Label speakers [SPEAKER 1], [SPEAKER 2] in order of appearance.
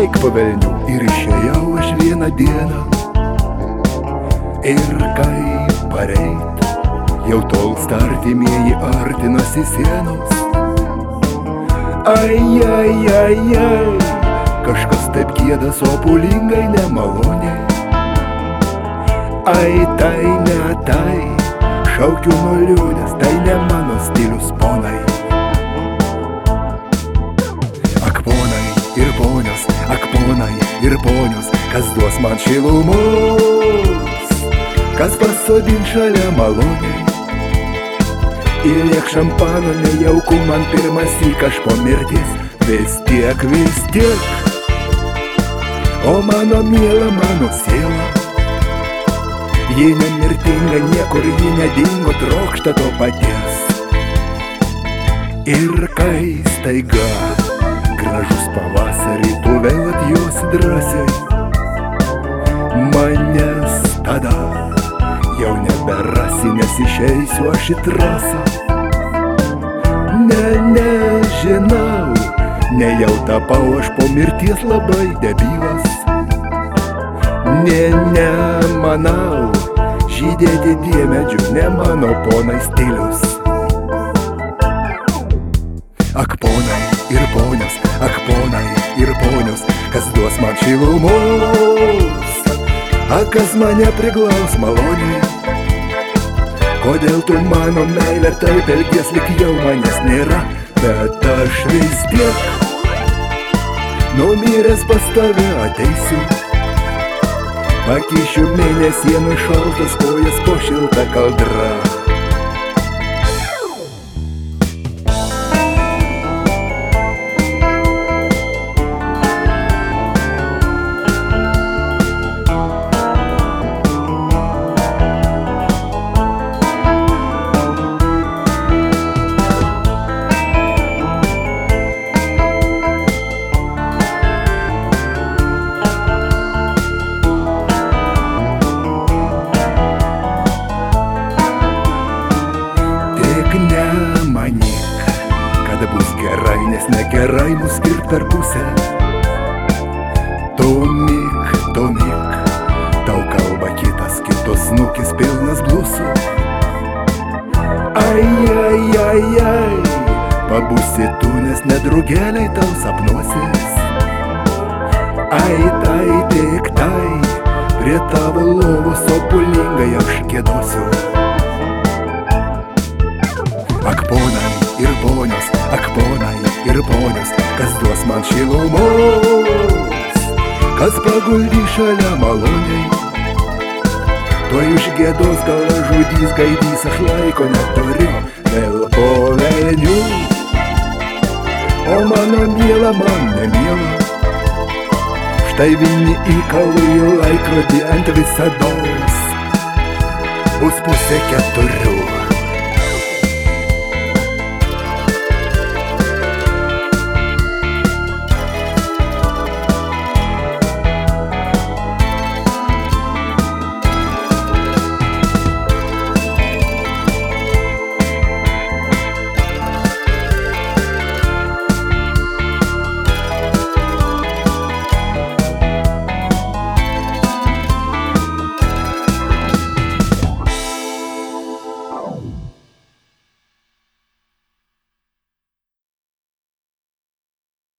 [SPEAKER 1] eik po velnių. Ir išėjau aš vieną dieną. Ir kaip pareit, jau tolsta artimieji, artinasi sienos. Ai, ai, ai, ai, kažkas taip gieda sopulingai nemaloniai. Ai, tai ne tai, šaukiu nuo liūdės, tai ne mano stilius, ponai. Ak, ponai ir ponios, ak, ponai ir ponios, kas duos man šilumos, kas pasodin šalia maloniai. Įliek šampano, nejauku man pirmąsyk aš po mirties. Vis tiek, o mano miela, mano siela, ji nemirtinga, niekur ji nedingo, trokšta to paties. Ir kai staiga gražus pavasarį tu vėl atjosi drąsiai, manęs tada jau neberasi, nes išeisiu aš į trasą. Nežinau, nejau tapau aš po mirties labai debilas. Nemanau, žydėti diemedžių ne mano, ponai, stilius. Ak, ponai ir ponios, ak, ponai ir ponios, kas duos man šilumos, ak, kas mane priglaus maloniai. Kodėl tu mano meilė taip elgies, lyg jau manęs nėra, bet aš vis tiek numiręs pas tave ateisiu. Pakišiu mėnesienų šaltas kojas po šiltą kaldrą. Nemanyk, kada bus gerai, nes negerai mus skirt per pusę. Tu mik, tau kalba kitas, kitos snukis pilnas blusų. Ai, ai, ai, ai, pabusi tu, nes nedrugeliai tau sapnuosis. Ai, tai, tik tai, prie tavo lovos sopulingai aš gėdosiu. Ak, ponai ir ponios, ak, ponai ir ponios, kas duos man šilumos, kas paguldys šalia maloniai. Tuoj užgėdos, gal žudys, gaidys, aš laiko neturiu vėl po velnių. O mano miela, man nemiela, štai vieni įkalu į laikrodį ant visados, bus 3:30.